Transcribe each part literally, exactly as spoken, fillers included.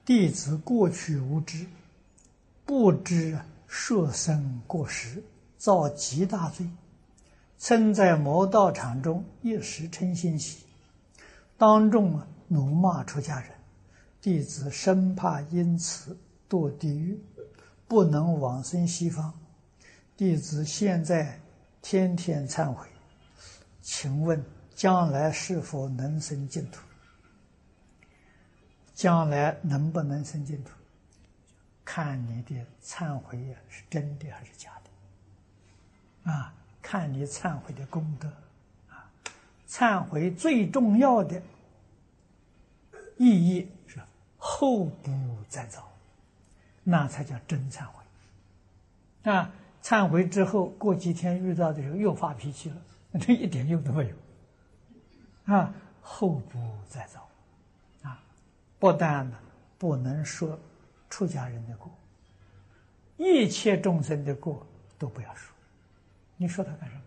弟子过去无知，不知摄生过失，造极大罪，曾在某道场中一时嗔心起，当众怒骂出家人，弟子生怕因此堕地狱，不能往生西方。弟子现在天天忏悔，请问将来是否能生净土？将来能不能生净土，看你的忏悔呀是真的还是假的啊？看你忏悔的功德啊。忏悔最重要的意义是后不再造，那才叫真忏悔啊。忏悔之后过几天遇到的时候又发脾气了，这一点用都没有啊。后不再造啊，不但呢不能说出家人的过，一切众生的过都不要说。你说他干什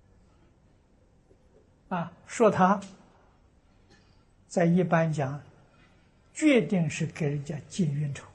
么啊？说他在一般讲决定是给人家结冤仇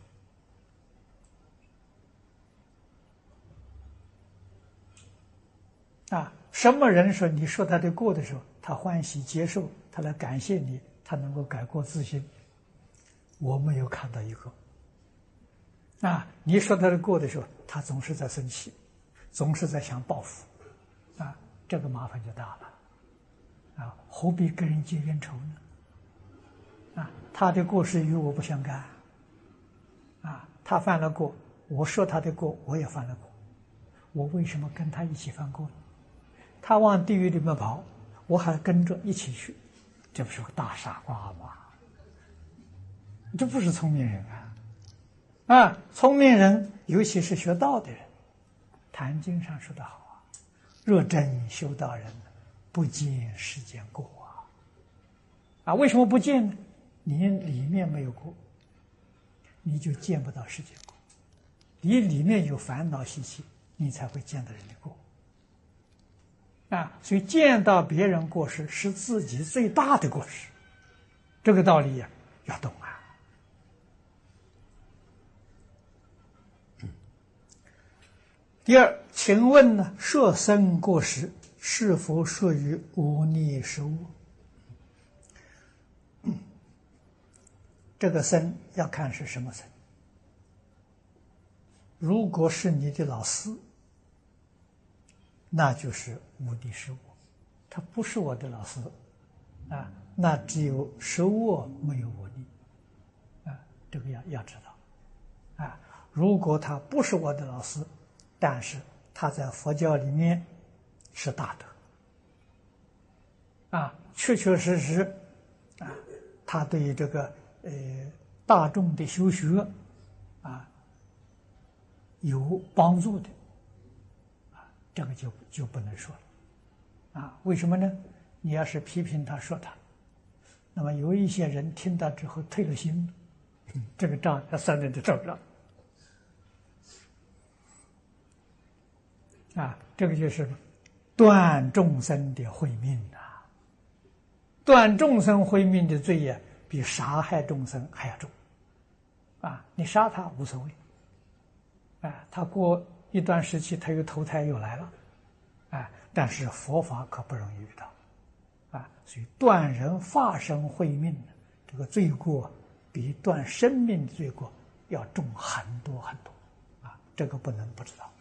啊。什么人说你说他的过的时候，他欢喜接受，他来感谢你，他能够改过自新？我没有看到一个啊。你说他的过的时候，他总是在生气，总是在想报复啊，这个麻烦就大了啊。何必跟人结冤仇呢？啊，他的过失与我不相干啊。他犯了过，我说他的过，我也犯了过，我为什么跟他一起犯过呢？他往地狱里面跑，我还跟着一起去，这不是个大傻瓜吗？这不是聪明人啊！啊，聪明人，尤其是学道的人，《坛经》上说得好啊：“若真修道人，不见世间过啊！”啊，为什么不见呢？你里面没有过，你就见不到世间过。你里面有烦恼习气，你才会见到人的过。啊，所以见到别人过失是自己最大的过失，这个道理呀、啊、要懂啊。第二，请问呢，摄生过失是否属于忤逆失误？这个生要看是什么生。如果是你的老师，那就是忤逆失误；他不是我的老师啊，那只有失误没有忤逆啊，这个要要知道啊。如果他不是我的老师，但是他在佛教里面是大德啊，确确实实啊，他对于这个呃大众的修学啊有帮助的啊，这个就就不能说了啊。为什么呢？你要是批评他说他，那么有一些人听到之后退了心，嗯、这个账要算在你的账上。啊，这个就是断众生的慧命啊！断众生慧命的罪业比杀害众生还要重啊！你杀他无所谓，啊，他过一段时期他又投胎又来了，啊，但是佛法可不容易遇到啊！所以断人法身慧命这个罪过比断生命的罪过要重很多很多啊！这个不能不知道。